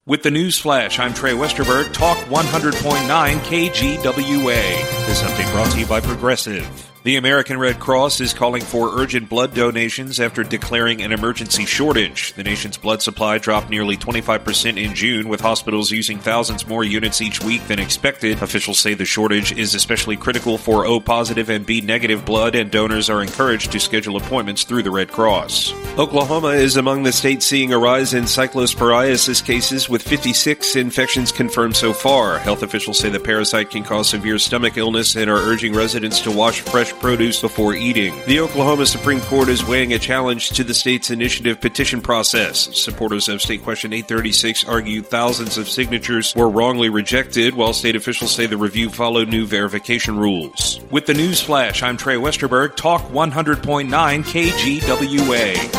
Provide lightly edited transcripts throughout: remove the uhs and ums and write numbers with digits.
With the news flash, I'm Trey Westerberg, Talk 100.9 KGWA. This update brought to you by Progressive. The American Red Cross is calling for urgent blood donations after declaring an emergency shortage. The nation's blood supply dropped nearly 25% in June, with hospitals using thousands more units each week than expected. Officials say the shortage is especially critical for O-positive and B-negative blood, and donors are encouraged to schedule appointments through the Red Cross. Oklahoma is among the states seeing a rise in cyclosporiasis cases, with 56 infections confirmed so far. Health officials say the parasite can cause severe stomach illness and are urging residents to wash fresh produce before eating. The Oklahoma Supreme Court is weighing a challenge to the state's initiative petition process. Supporters of State Question 836 argue thousands of signatures were wrongly rejected, while state officials say the review followed new verification rules. With the news flash, I'm Trey Westerberg, Talk 100.9 KGWA.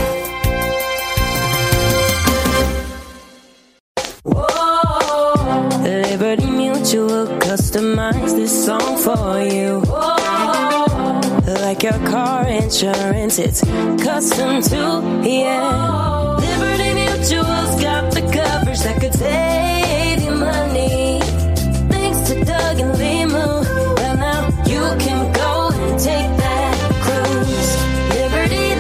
Liberty Mutual customize this song for you. Like your car insurance, it's custom too, yeah. Liberty Mutual's got the coverage that could save you money. Thanks to Doug and Limu, well now you can go and take that cruise. Liberty,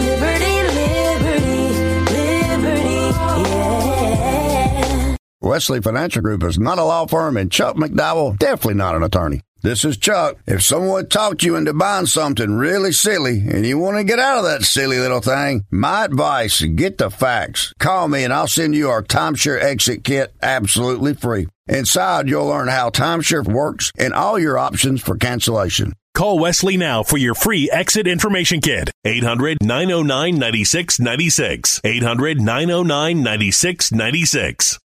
liberty, liberty, yeah. Wesley Financial Group is not a law firm, and Chuck McDowell definitely not an attorney. This is Chuck. If someone talked you into buying something really silly and you want to get out of that silly little thing, my advice, get the facts. Call me and I'll send you our timeshare exit kit absolutely free. Inside, you'll learn how timeshare works and all your options for cancellation. Call Wesley now for your free exit information kit. 800-909-9696. 800-909-9696.